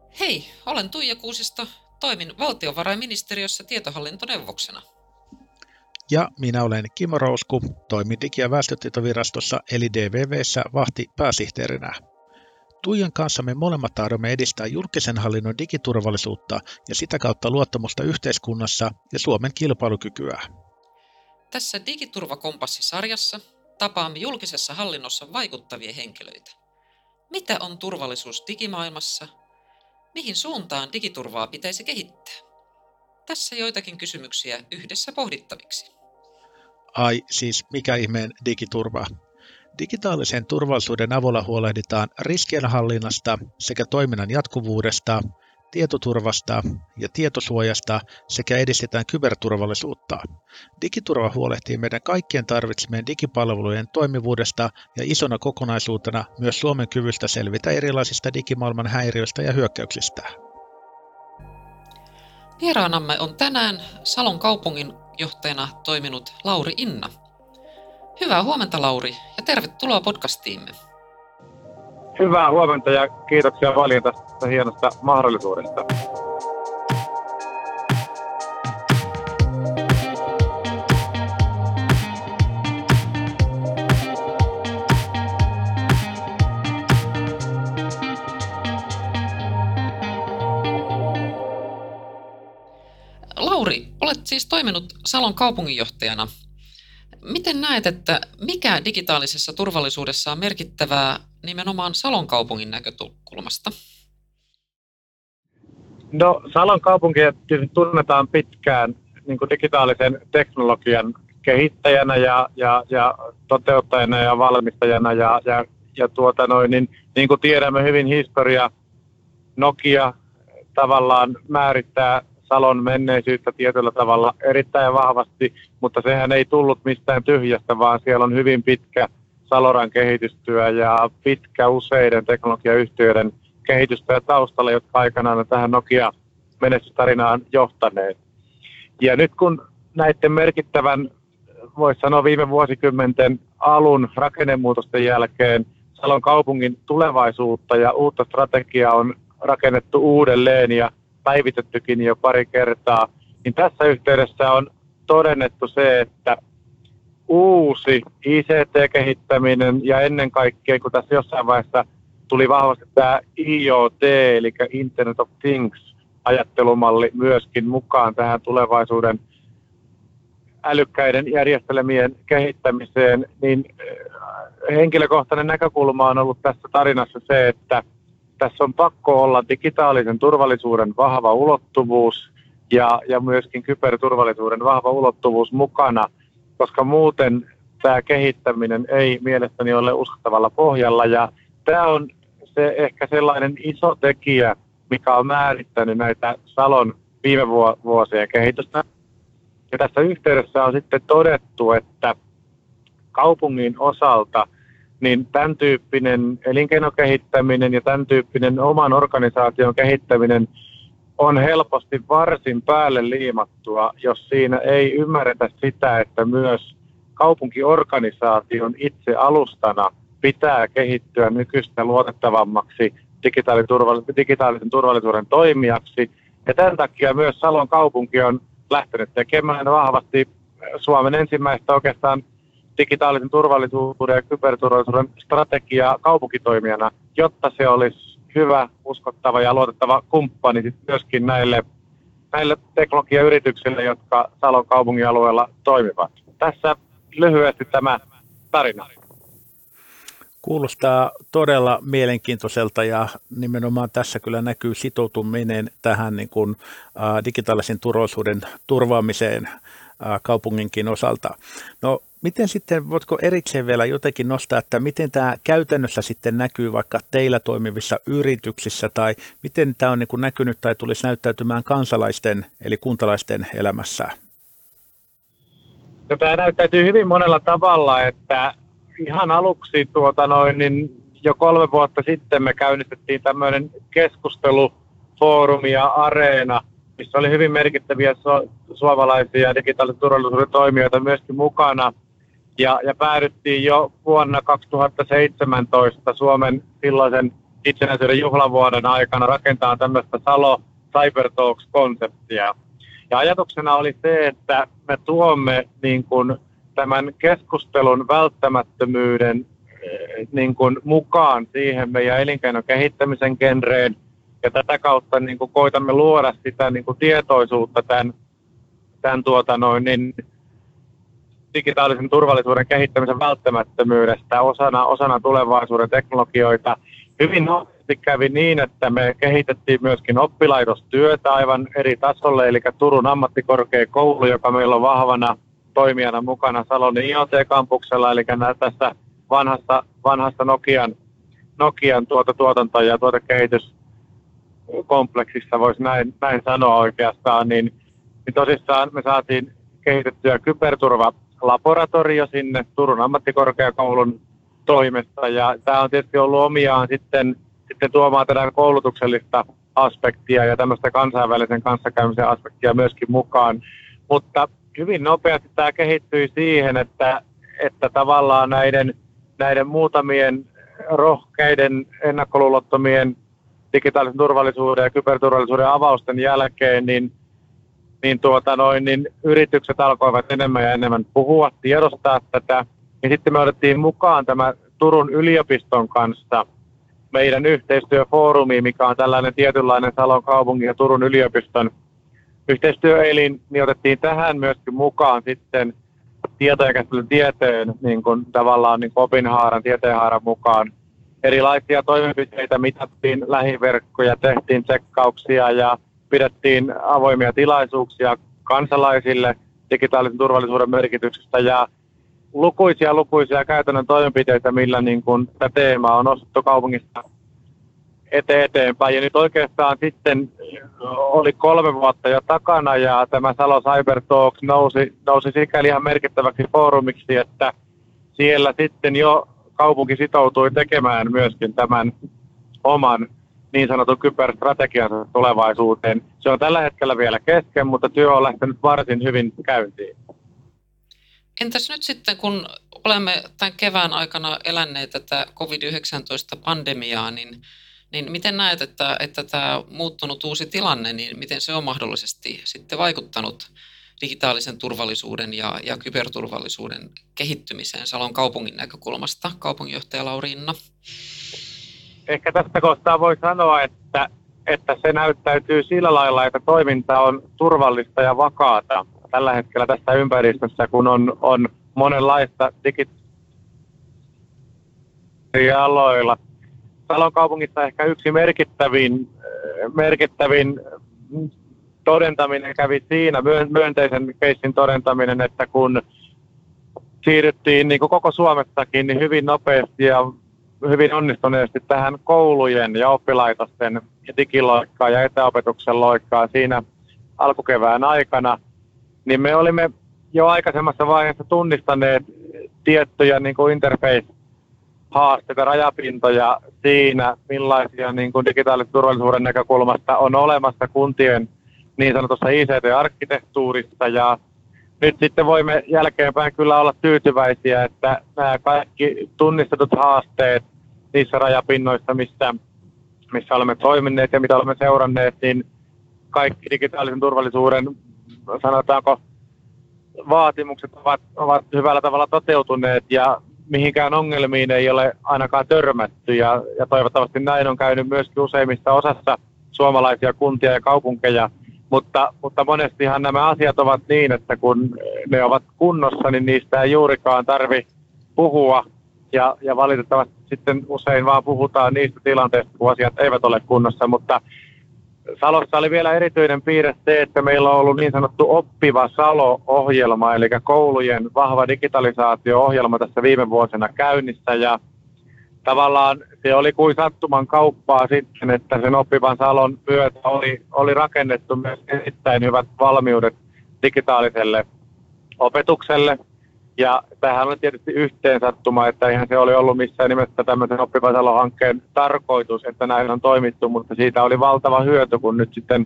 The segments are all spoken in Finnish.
Hei, olen Tuija Kuusisto. Toimin valtiovarainministeriössä tietohallintoneuvoksena. Ja minä olen Kimmo Rousku, toimin Digi- ja väestötietovirastossa eli DVV:ssä vahtipääsihteerinä. Tuijan kanssa me molemmat tahdomme edistää julkisen hallinnon digiturvallisuutta ja sitä kautta luottamusta yhteiskunnassa ja Suomen kilpailukykyä. Tässä Digiturvakompassi-sarjassa tapaamme julkisessa hallinnossa vaikuttavia henkilöitä. Mitä on turvallisuus digimaailmassa? Mihin suuntaan digiturvaa pitäisi kehittää? Tässä joitakin kysymyksiä yhdessä pohdittaviksi. Ai siis mikä ihmeen digiturva? Digitaalisen turvallisuuden avulla huolehditaan riskienhallinnasta sekä toiminnan jatkuvuudesta, tietoturvasta ja tietosuojasta sekä edistetään kyberturvallisuutta. Digiturva huolehtii meidän kaikkien tarvitsemien digipalvelujen toimivuudesta ja isona kokonaisuutena myös Suomen kyvystä selvitä erilaisista digimaailman häiriöistä ja hyökkäyksistä. Vieraanamme on tänään Salon kaupungin johtajana toiminut Lauri Inna. Hyvää huomenta Lauri ja tervetuloa podcastiimme. Hyvää huomenta ja kiitoksia paljon tästä hienosta mahdollisuudesta. Lauri, olet siis toiminut Salon kaupunginjohtajana. Miten näet, että mikä digitaalisessa turvallisuudessa on merkittävää nimenomaan Salon kaupungin näkökulmasta? No, Salon kaupunki tunnetaan pitkään niin kuin digitaalisen teknologian kehittäjänä ja toteuttajana ja valmistajana niin kuin tiedämme hyvin historia, Nokia tavallaan määrittää Salon menneisyyttä tietyllä tavalla erittäin vahvasti, mutta sehän ei tullut mistään tyhjästä, vaan siellä on hyvin pitkä Saloran kehitystyö ja pitkä useiden teknologiayhtiöiden kehitystyö taustalla, jotka aikanaan tähän Nokia-menestystarinaan johtaneet. Ja nyt kun näiden merkittävän, voisi sanoa viime vuosikymmenten alun rakennemuutosten jälkeen Salon kaupungin tulevaisuutta ja uutta strategiaa on rakennettu uudelleen ja päivitettykin jo pari kertaa, niin tässä yhteydessä on todennettu se, että uusi ICT-kehittäminen ja ennen kaikkea, kun tässä jossain vaiheessa tuli vahvasti tämä IoT, eli Internet of Things-ajattelumalli myöskin mukaan tähän tulevaisuuden älykkäiden järjestelmien kehittämiseen, niin henkilökohtainen näkökulma on ollut tässä tarinassa se, että tässä on pakko olla digitaalisen turvallisuuden vahva ulottuvuus ja myöskin kyberturvallisuuden vahva ulottuvuus mukana, koska muuten tämä kehittäminen ei mielestäni ole uskottavalla pohjalla. Ja tämä on se ehkä sellainen iso tekijä, mikä on määrittänyt näitä Salon viime vuosien kehitystä. Ja tässä yhteydessä on sitten todettu, että kaupungin osalta niin tämän tyyppinen elinkeinokehittäminen ja tämän tyyppinen oman organisaation kehittäminen on helposti varsin päälle liimattua, jos siinä ei ymmärretä sitä, että myös kaupunkiorganisaation itse alustana pitää kehittyä nykyistä luotettavammaksi digitaalisen turvallisuuden toimijaksi. Ja tämän takia myös Salon kaupunki on lähtenyt tekemään vahvasti Suomen ensimmäistä oikeastaan digitaalisen turvallisuuden ja kyberturvallisuuden strategiaa kaupunkitoimijana, jotta se olisi hyvä, uskottava ja luotettava kumppani myöskin näille teknologiayrityksille, jotka Salon kaupungin alueella toimivat. Tässä lyhyesti tämä tarina. Kuulostaa todella mielenkiintoiselta ja nimenomaan tässä kyllä näkyy sitoutuminen tähän niin kuin, digitaalisen turvallisuuden turvaamiseen kaupunginkin osalta. No miten sitten, voitko erikseen vielä jotenkin nostaa, että miten tämä käytännössä sitten näkyy vaikka teillä toimivissa yrityksissä tai miten tämä on niin kuin näkynyt tai tulisi näyttäytymään kansalaisten eli kuntalaisten elämässä? No, tämä näyttäytyy hyvin monella tavalla, että ihan aluksi niin jo 3 vuotta sitten me käynnistettiin tämmöinen keskustelufoorumi ja areena, missä oli hyvin merkittäviä suomalaisia digitaalisen turvallisuuden toimijoita myöskin mukana. Ja päädyttiin jo vuonna 2017 Suomen silloisen itsenäisyyden juhlavuoden aikana rakentaa tämmöistä Salo Cyber Talks-konseptia. Ja ajatuksena oli se, että me tuomme niin kuin tämän keskustelun välttämättömyyden niin kuin mukaan siihen meidän elinkeinon kehittämisen genreen, ja tätä kautta niin kuin koitamme luoda sitä niin kuin tietoisuutta tämän digitaalisen turvallisuuden kehittämisen välttämättömyydestä osana tulevaisuuden teknologioita. Hyvin nopeasti kävi niin, että me kehitettiin myöskin oppilaitostyötä aivan eri tasolle, eli Turun ammattikorkeakoulu, joka meillä on vahvana toimijana mukana Salon IoT-kampuksella, eli tässä vanhassa Nokian tuotanto- ja tuotekehityskompleksissa, voisi näin sanoa oikeastaan, niin tosissaan me saatiin kehitettyä kyberturvalaboratorio sinne Turun ammattikorkeakoulun toimesta, ja tämä on tietysti ollut omiaan sitten tuomaan tätä koulutuksellista aspektia ja tämmöistä kansainvälisen kanssakäymisen aspektia myöskin mukaan, mutta hyvin nopeasti tämä kehittyi siihen, että tavallaan näiden muutamien rohkeiden ennakkoluulottomien digitaalisen turvallisuuden ja kyberturvallisuuden avausten jälkeen, niin yritykset alkoivat enemmän ja enemmän puhua, tiedostaa tätä. Ja sitten me otettiin mukaan tämä Turun yliopiston kanssa meidän yhteistyöfoorumi, mikä on tällainen tietynlainen Salon kaupungin ja Turun yliopiston yhteistyöelin, niin otettiin tähän myöskin mukaan sitten tieto- ja käsittelytieteen niin kuin tavallaan niin kuin opinhaaran, tieteenhaaran mukaan erilaisia toimenpiteitä, mitattiin lähiverkkoja, tehtiin tsekkauksia ja pidettiin avoimia tilaisuuksia kansalaisille digitaalisen turvallisuuden merkityksestä ja lukuisia käytännön toimenpiteitä, millä niin kuin tätä teemaa on nostettu kaupungista eteenpäin. Ja nyt oikeastaan sitten oli 3 vuotta jo takana ja tämä Salo Cyber Talks nousi sikäli ihan merkittäväksi foorumiksi, että siellä sitten jo kaupunki sitoutui tekemään myöskin tämän oman niin sanotun kyberstrategiansa tulevaisuuteen. Se on tällä hetkellä vielä kesken, mutta työ on lähtenyt varsin hyvin käyntiin. Entäs nyt sitten, kun olemme tämän kevään aikana eläneet tätä COVID-19-pandemiaa, niin miten näet, että tämä muuttunut uusi tilanne, niin miten se on mahdollisesti sitten vaikuttanut digitaalisen turvallisuuden ja kyberturvallisuuden kehittymiseen Salon kaupungin näkökulmasta, kaupunginjohtaja Lauri Inna? Ehkä tästä kohtaa voi sanoa, että se näyttäytyy sillä lailla, että toiminta on turvallista ja vakaata tällä hetkellä tässä ympäristössä, kun on monenlaista digitaalialoilla. Salon kaupungissa ehkä yksi merkittävin todentaminen kävi siinä, myönteisen keissin todentaminen, että kun siirryttiin niin kuin koko Suomessakin niin hyvin nopeasti ja hyvin onnistuneesti tähän koulujen ja oppilaitosten digiloikkaan ja etäopetuksen loikkaan siinä alkukevään aikana, niin me olimme jo aikaisemmassa vaiheessa tunnistaneet tiettyjä niin kuin interface-haasteita, rajapintoja siinä, millaisia niin kuin digitaalisen turvallisuuden näkökulmasta on olemassa kuntien niin sanotussa ICT-arkkitehtuurissa, ja nyt sitten voimme jälkeenpäin kyllä olla tyytyväisiä, että nämä kaikki tunnistetut haasteet niissä rajapinnoissa, missä olemme toimineet ja mitä olemme seuranneet, niin kaikki digitaalisen turvallisuuden, sanotaanko, vaatimukset ovat hyvällä tavalla toteutuneet ja mihinkään ongelmiin ei ole ainakaan törmätty ja toivottavasti näin on käynyt myöskin useimmissa osassa suomalaisia kuntia ja kaupunkeja. Mutta monestihan nämä asiat ovat niin, että kun ne ovat kunnossa, niin niistä ei juurikaan tarvitse puhua. Ja valitettavasti sitten usein vaan puhutaan niistä tilanteista, kun asiat eivät ole kunnossa. Mutta Salossa oli vielä erityinen piirre se, että meillä on ollut niin sanottu Oppiva Salo-ohjelma, eli koulujen vahva digitalisaatio-ohjelma tässä viime vuosina käynnissä. Ja tavallaan se oli kuin sattuman kauppaa sitten, että sen Oppivan Salon myötä oli rakennettu myös erittäin hyvät valmiudet digitaaliselle opetukselle. Ja tämähän on tietysti yhteen sattuma, että eihän se oli ollut missään nimessä tämmöisen Oppivan Salon-hankkeen tarkoitus, että näin on toimittu, mutta siitä oli valtava hyöty, kun nyt sitten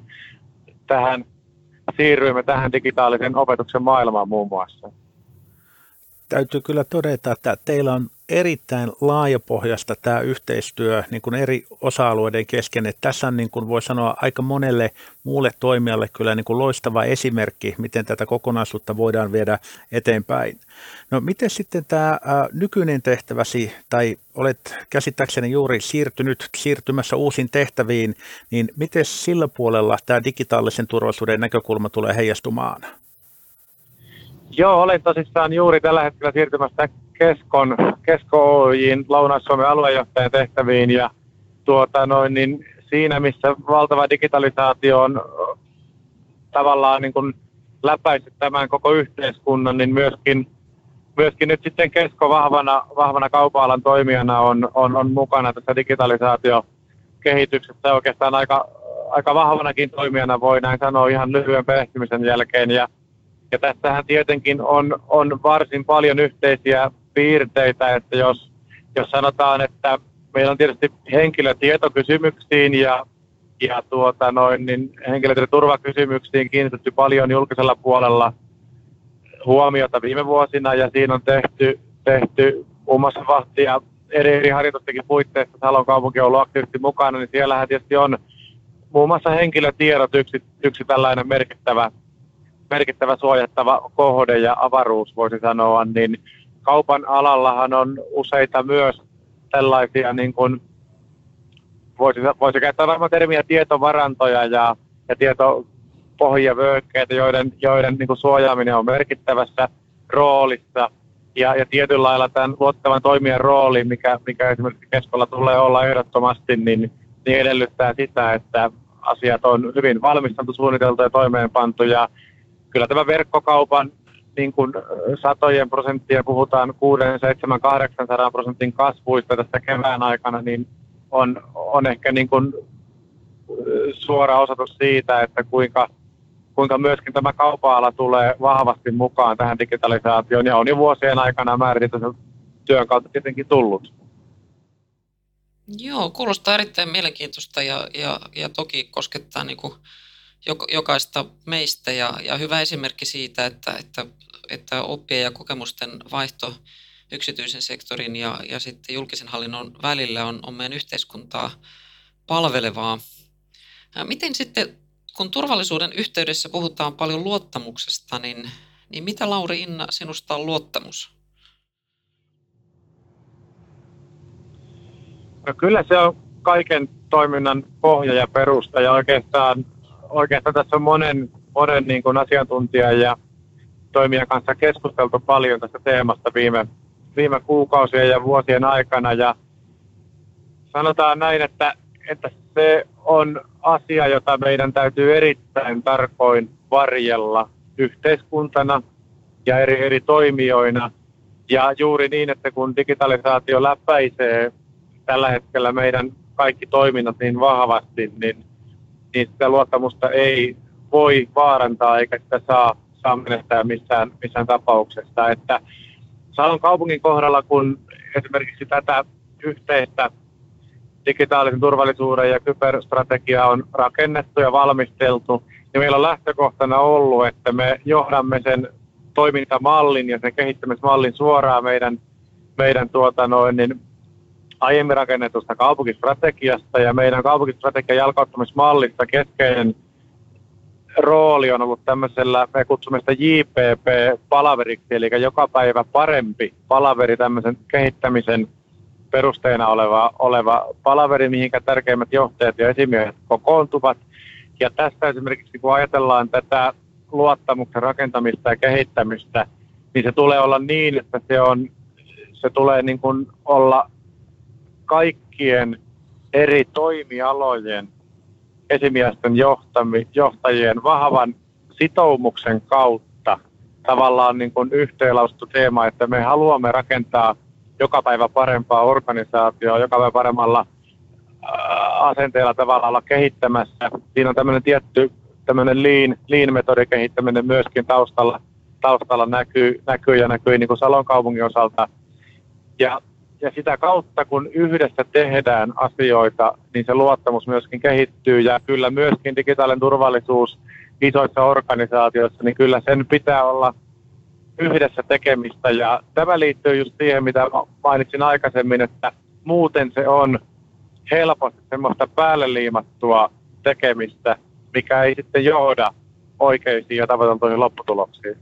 siirryimme tähän digitaalisen opetuksen maailmaan muun muassa. Täytyy kyllä todeta, että teillä on erittäin laajapohjasta tämä yhteistyö niin kuin eri osa-alueiden kesken. Että tässä on, niin kuin voi sanoa, aika monelle muulle toimijalle kyllä niin kuin loistava esimerkki, miten tätä kokonaisuutta voidaan viedä eteenpäin. No miten sitten tämä nykyinen tehtäväsi, tai olet käsittääkseni juuri siirtymässä uusiin tehtäviin, niin miten sillä puolella tämä digitaalisen turvallisuuden näkökulma tulee heijastumaan? Joo, olen tosissaan juuri tällä hetkellä siirtymässä Kesko Oyj:n Lounais-Suomen aluejohtajan tehtäviin, ja niin siinä, missä valtava digitalisaatio on tavallaan niin kuin läpäissyt tämän koko yhteiskunnan, niin myöskin nyt sitten Kesko vahvana kaupan-alan toimijana on mukana tässä digitalisaatiokehityksessä oikeastaan aika vahvanakin toimijana, voi näin sanoa ihan lyhyen perehtymisen jälkeen. Ja tässähän tietenkin on varsin paljon yhteisiä piirteitä, että jos sanotaan, että meillä on tietysti henkilötietokysymyksiin ja niin henkilötietoturvakysymyksiin kiinnitetty paljon julkisella puolella huomiota viime vuosina, ja siinä on tehty muun muassa vahtia eri harjoitustenkin puitteissa. Salon kaupunki on ollut aktiivisesti mukana, niin siellähän tietysti on muun muassa henkilötiedot yksi tällainen merkittävä suojattava kohde ja avaruus, voisi sanoa, niin kaupan alallahan on useita myös tällaisia, niin kuin voisi käyttää varmaan termiä tietovarantoja ja tietopohjavyöhykkeitä, joiden niin kuin suojaaminen on merkittävässä roolissa. Ja tietyllä lailla tämän luottavan toimijan rooli, mikä esimerkiksi Keskolla tulee olla ehdottomasti, niin edellyttää sitä, että asiat on hyvin valmisteltu, suunniteltu ja toimeenpantu. Ja kyllä tämä verkkokaupan niin kuin satojen prosenttia, puhutaan 6, 7, 800% kasvuista tässä kevään aikana, niin on ehkä niin kuin suora osoitus siitä, että kuinka myöskin tämä kaupan-ala tulee vahvasti mukaan tähän digitalisaatioon, ja on jo vuosien aikana määritetyn työn kautta tietenkin tullut. Joo, kuulostaa erittäin mielenkiintoista ja toki koskettaa niin kuin jokaista meistä, ja hyvä esimerkki siitä, että oppien ja kokemusten vaihto yksityisen sektorin ja sitten julkisen hallinnon välillä on meidän yhteiskuntaa palvelevaa. Miten sitten, kun turvallisuuden yhteydessä puhutaan paljon luottamuksesta, niin mitä, Lauri Inna, sinusta on luottamus? No kyllä se on kaiken toiminnan pohja ja perusta, ja oikeastaan tässä on monen niin kuin asiantuntijan ja toimijan kanssa keskusteltu paljon tästä teemasta viime kuukausien ja vuosien aikana, ja sanotaan näin, että se on asia, jota meidän täytyy erittäin tarkoin varjella yhteiskuntana ja eri toimijoina, ja juuri niin, että kun digitalisaatio läpäisee tällä hetkellä meidän kaikki toiminnat niin vahvasti, niin sitä luottamusta ei voi vaarantaa eikä sitä saa menettää missään tapauksessa. Että Salon kaupungin kohdalla, kun esimerkiksi tätä yhteistä digitaalisen turvallisuuden ja kyberstrategiaa on rakennettu ja valmisteltu, niin meillä on lähtökohtana ollut, että me johdamme sen toimintamallin ja sen kehittämismallin suoraan meidän aiemmin rakennetusta kaupunkistrategiasta, ja meidän kaupunkistrategian jalkauttamismallissa keskeinen rooli on ollut tämmöisellä, me kutsumme sitä JPP-palaveriksi, eli joka päivä parempi palaveri, tämmöisen kehittämisen perusteena oleva palaveri, mihinkä tärkeimmät johtajat ja esimiehet kokoontuvat. Ja tästä esimerkiksi, kun ajatellaan tätä luottamuksen rakentamista ja kehittämistä, niin se tulee olla niin, että se tulee niin kuin olla kaikkien eri toimialojen esimiesten johtajien vahvan sitoumuksen kautta tavallaan niin kuin yhteenlausuttu teema, että me haluamme rakentaa joka päivä parempaa organisaatioa, joka päivä paremmalla asenteella tavalla olla kehittämässä. Siinä on tämmöinen tietty lean-metodikehittäminen myöskin taustalla näkyy niin kuin Salon kaupungin osalta. Ja sitä kautta, kun yhdessä tehdään asioita, niin se luottamus myöskin kehittyy, ja kyllä myöskin digitaalinen turvallisuus isoissa organisaatioissa, niin kyllä sen pitää olla yhdessä tekemistä. Ja tämä liittyy just siihen, mitä mainitsin aikaisemmin, että muuten se on helposti semmoista päälle liimattua tekemistä, mikä ei sitten johda oikeisiin ja tavoiteltuihin lopputuloksiin.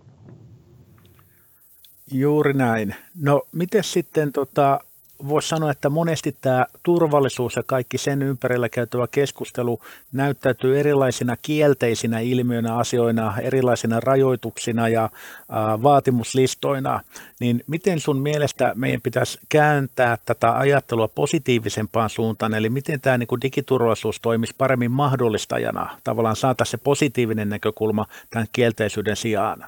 Juuri näin. No miten sitten voisi sanoa, että monesti tämä turvallisuus ja kaikki sen ympärillä käytävä keskustelu näyttäytyy erilaisina kielteisinä ilmiöinä, asioina, erilaisina rajoituksina ja vaatimuslistoina, niin miten sun mielestä meidän pitäisi kääntää tätä ajattelua positiivisempaan suuntaan, eli miten tämä niin kuin digiturvallisuus toimisi paremmin mahdollistajana, tavallaan saataisiin se positiivinen näkökulma tämän kielteisyyden sijaan?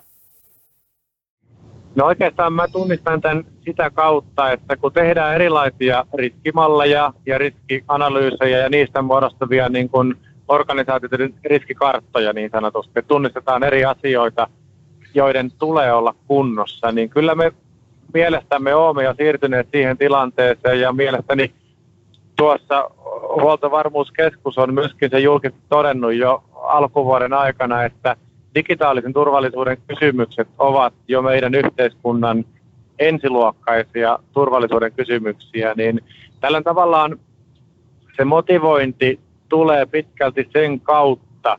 No oikeastaan mä tunnistan tämän sitä kautta, että kun tehdään erilaisia riskimalleja ja riskianalyysejä ja niistä muodostuvia niin kuin organisaatioiden riskikarttoja niin sanotusti, että tunnistetaan eri asioita, joiden tulee olla kunnossa, niin kyllä me mielestämme olemme jo siirtyneet siihen tilanteeseen ja mielestäni tuossa Huoltovarmuuskeskus on myöskin se julkisesti todennut jo alkuvuoden aikana, että digitaalisen turvallisuuden kysymykset ovat jo meidän yhteiskunnan ensiluokkaisia turvallisuuden kysymyksiä, niin tällä tavallaan se motivointi tulee pitkälti sen kautta,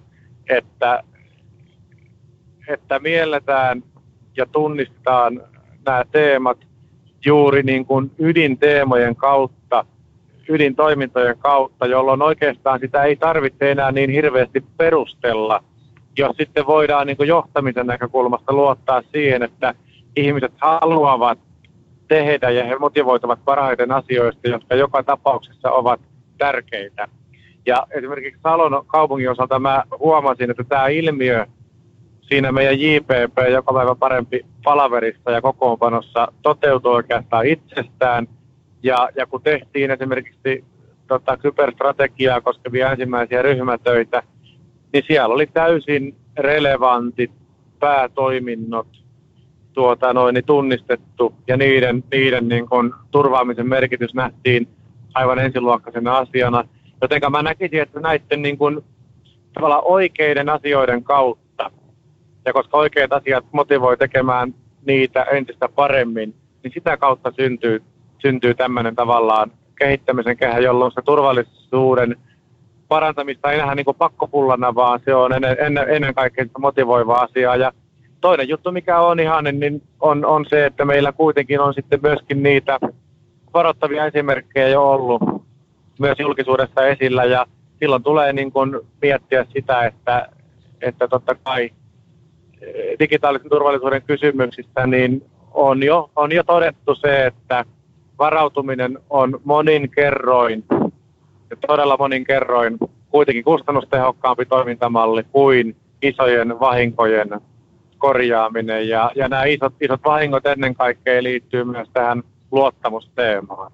että mielletään ja tunnistetaan nämä teemat juuri niin kuin ydinteemojen kautta, ydintoimintojen kautta, jolloin oikeastaan sitä ei tarvitse enää niin hirveästi perustella, jos sitten voidaan niin kuin johtamisen näkökulmasta luottaa siihen, että ihmiset haluavat tehdä ja he motivoituvat parhaiten asioista, jotka joka tapauksessa ovat tärkeitä. Ja esimerkiksi Salon kaupungin osalta mä huomasin, että tämä ilmiö siinä meidän JPP, joka päivä parempi palaverissa ja kokoonpanossa, toteutuu oikeastaan itsestään. Ja kun tehtiin esimerkiksi kyberstrategiaa koskevia ensimmäisiä ryhmätöitä, niin siellä oli täysin relevantit päätoiminnot tunnistettu ja niiden niin kuin turvaamisen merkitys nähtiin aivan ensiluokkaisena asiana. Jotenka mä näkisin, että näiden niin kuin, tavallaan oikeiden asioiden kautta, ja koska oikeat asiat motivoi tekemään niitä entistä paremmin, niin sitä kautta syntyy tämmöinen tavallaan kehittämisen kehä, jolloin se turvallisuuden parantamista ei nähdä niin kuin pakkopullana, vaan se on ennen kaikkea motivoiva asia. Ja toinen juttu, mikä on ihanen, niin on se, että meillä kuitenkin on sitten myöskin niitä varoittavia esimerkkejä jo ollut myös julkisuudessa esillä, ja silloin tulee niin kuin miettiä sitä, että totta kai digitaalisen turvallisuuden kysymyksistä niin on jo todettu se, että varautuminen on monin kerroin, todella monin kerroin kuitenkin kustannustehokkaampi toimintamalli kuin isojen vahinkojen korjaaminen. Ja nämä isot vahingot ennen kaikkea liittyy myös tähän luottamusteemaan.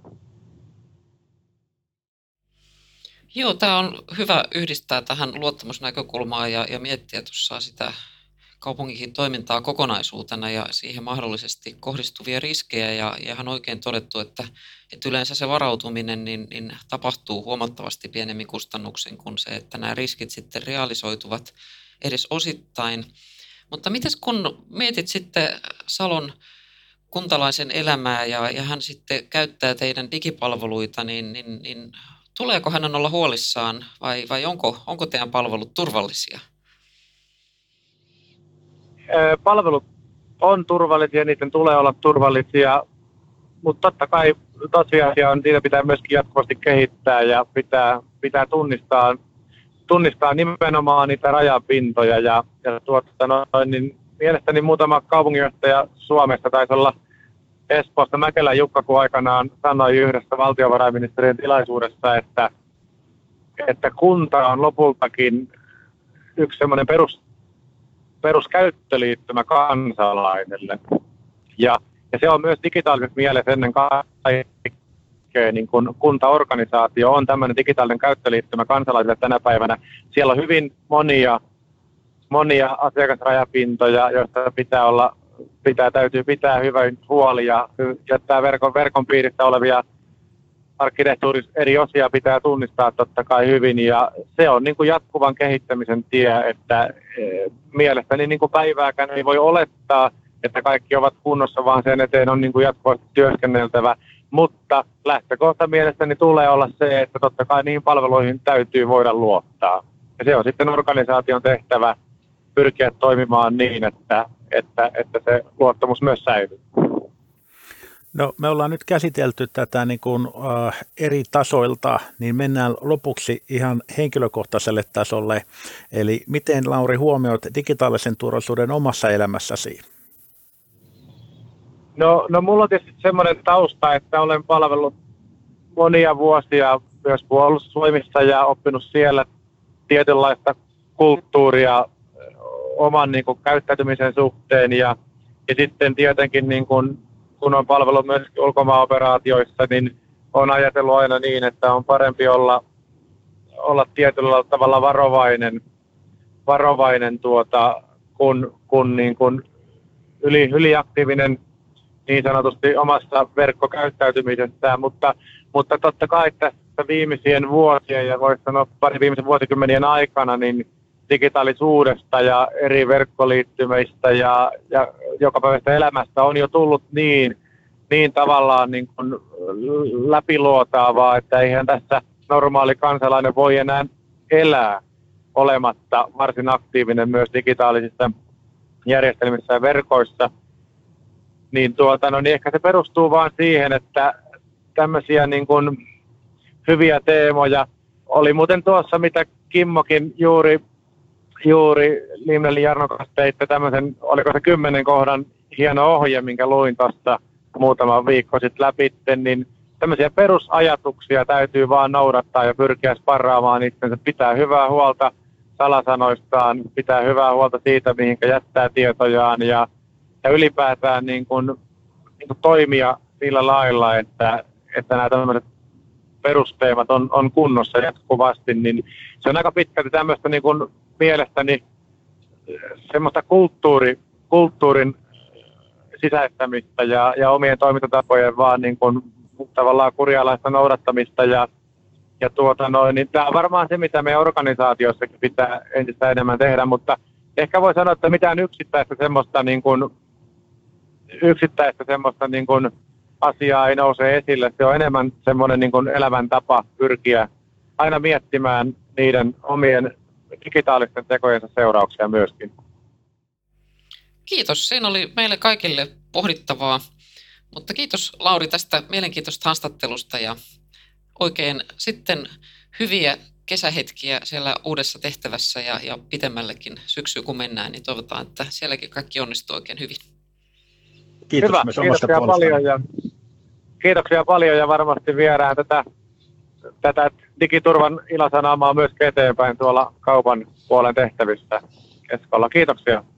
Joo, tämä on hyvä yhdistää tähän luottamusnäkökulmaan ja miettiä tuossa sitä kaupunginkin toimintaa kokonaisuutena ja siihen mahdollisesti kohdistuvia riskejä. Ja ihan oikein todettu, että yleensä se varautuminen niin tapahtuu huomattavasti pienemmin kustannuksin kuin se, että nämä riskit sitten realisoituvat edes osittain. Mutta mites kun mietit sitten Salon kuntalaisen elämää ja hän sitten käyttää teidän digipalveluita, niin tuleeko hänen olla huolissaan vai onko teidän palvelut turvallisia? Palvelut on turvallisia, niiden tulee olla turvallisia, mutta totta kai tosiasia on, niitä pitää myöskin jatkuvasti kehittää ja pitää tunnistaa nimenomaan niitä rajapintoja. Niin mielestäni muutama kaupunginjohtaja Suomesta taisi olla Espoosta Mäkelän Jukka, kun aikanaan sanoi yhdessä valtiovarainministeriön tilaisuudessa, että kunta on lopultakin yksi semmoinen peruskäyttöliittymä kansalaiselle. Ja se on myös digitaalisessa mielessä ennen kaikkea, niin kun kuntaorganisaatio on tämmöinen digitaalinen käyttöliittymä kansalaisille tänä päivänä. Siellä on hyvin monia asiakasrajapintoja, joista täytyy pitää hyvä huoli ja jättää verkon piirissä olevia arkkitehtuurin eri osia pitää tunnistaa totta kai hyvin, ja se on niin kuin jatkuvan kehittämisen tie, että mielestäni niin kuin päivääkään ei voi olettaa, että kaikki ovat kunnossa, vaan sen eteen on niin kuin jatkuvasti työskenneltävä. Mutta lähtökohta mielestäni tulee olla se, että totta kai niihin palveluihin täytyy voida luottaa. Ja se on sitten organisaation tehtävä pyrkiä toimimaan niin, että se luottamus myös säilyy. No, me ollaan nyt käsitelty tätä niin kuin, eri tasoilta, niin mennään lopuksi ihan henkilökohtaiselle tasolle. Eli miten, Lauri, huomioit digitaalisen turvallisuuden omassa elämässäsi? No mulla on tietysti semmoinen tausta, että olen palvellut monia vuosia myös puolustusvoimissa ja oppinut siellä tietynlaista kulttuuria oman niin kuin, käyttäytymisen suhteen. Ja sitten tietenkin, niin kuin, kun on palvellut myös ulkomaanoperaatioissa, niin olen ajatellut aina niin, että on parempi olla tietyllä tavalla varovainen kun niin kuin yliaktiivinen niin sanotusti omassa verkkokäyttäytymisessään, mutta totta kai tässä viimeisien vuosien ja voisi sanoa viimeisen vuosikymmenien aikana niin digitaalisuudesta ja eri verkkoliittymistä ja jokapäiväistä elämästä on jo tullut niin tavallaan niin kuin läpiluotaavaa, että eihän tässä normaali kansalainen voi enää elää olematta varsin aktiivinen myös digitaalisissa järjestelmissä ja verkoissa. Niin, niin ehkä se perustuu vaan siihen, että tämmöisiä niin kuin hyviä teemoja oli muuten tuossa, mitä Kimmokin juuri Limnellin Jarno kanssa teitte tämmöisen, oliko se 10 kohdan hieno ohje, minkä luin tuossa muutama viikko sitten läpi, niin tämmöisiä perusajatuksia täytyy vaan noudattaa ja pyrkiä sparraamaan itsensä, pitää hyvää huolta salasanoistaan, pitää hyvää huolta siitä, mihinkä jättää tietojaan ja ylipäätään niin kuin toimia sillä lailla, että nämä tämmöiset perusteemat on kunnossa jatkuvasti, niin se on aika pitkälti tämmöistä niin kuin mielestäni semmoista kulttuurin sisäistämistä ja omien toimintatapojen vaan niin kuin tavallaan kurjalaista noudattamista niin tämä on varmaan se, mitä meidän organisaatiossakin pitää entistä enemmän tehdä, mutta ehkä voi sanoa, että mitään yksittäistä semmoista niin kuin asiaa ei nouse esille. Se on enemmän semmoinen niin kuin elämäntapa pyrkiä aina miettimään niiden omien digitaalisten tekojensa seurauksia myöskin. Kiitos. Siinä oli meille kaikille pohdittavaa. Mutta kiitos, Lauri, tästä mielenkiintoista haastattelusta ja oikein sitten hyviä kesähetkiä siellä uudessa tehtävässä ja pitemmällekin syksyä kun mennään, niin toivotaan, että sielläkin kaikki onnistuu oikein hyvin. Kiitos. Hyvä, kiitoksia paljon ja varmasti viedään tätä digiturvan ilosanaamaa myös eteenpäin tuolla kaupan puolen tehtävissä Eskolla. Kiitoksia.